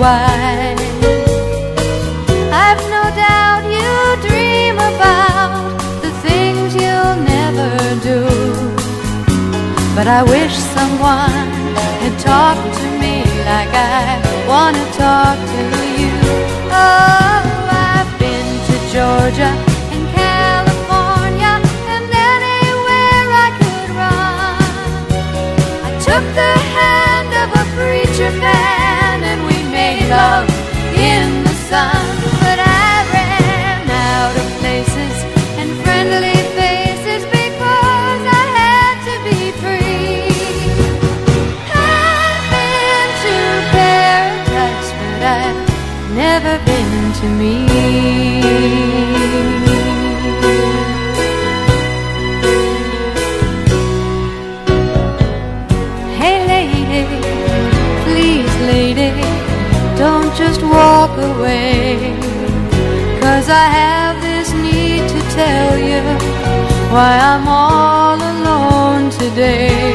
wide. I've no doubt you dream about the things you'll never do, but I wish someone had talked to me like I want to talk to you. Oh, I've been to Georgia and California and anywhere I could run. I took the hand of a preacher man and we made love in the sun. But I ran out of places and friendly faces because I had to be free. I've been to paradise, but I've never been to me. Hey lady, please lady, don't just walk away, 'cause I have this need to tell you why I'm all alone today.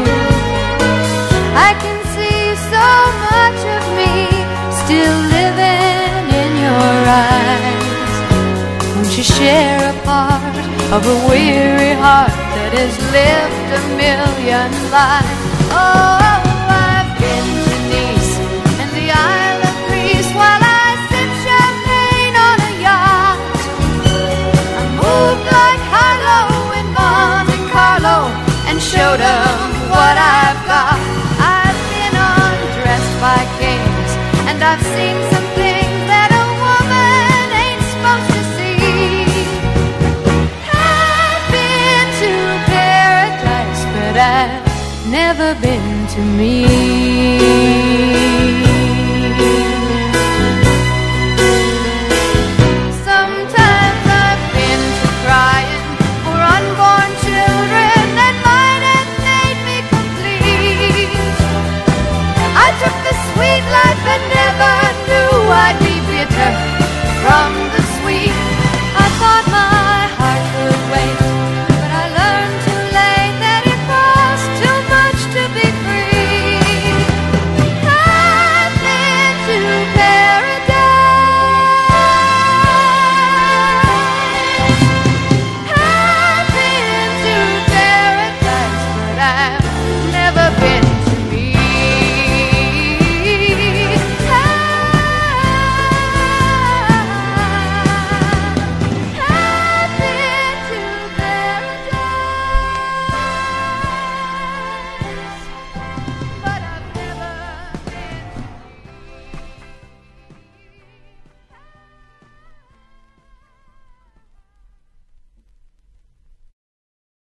I can see so much of me still living in your eyes. Won't you share a part of a weary heart that has lived a million lives? Oh, I've been to Nice and the Isle of Greece while I sip champagne on a yacht. I moved like Harlow in Monte Carlo and showed 'em what I've got. I've been undressed by kings and I've seen some things that a woman ain't supposed to see. I've been to paradise, but I've never been to me.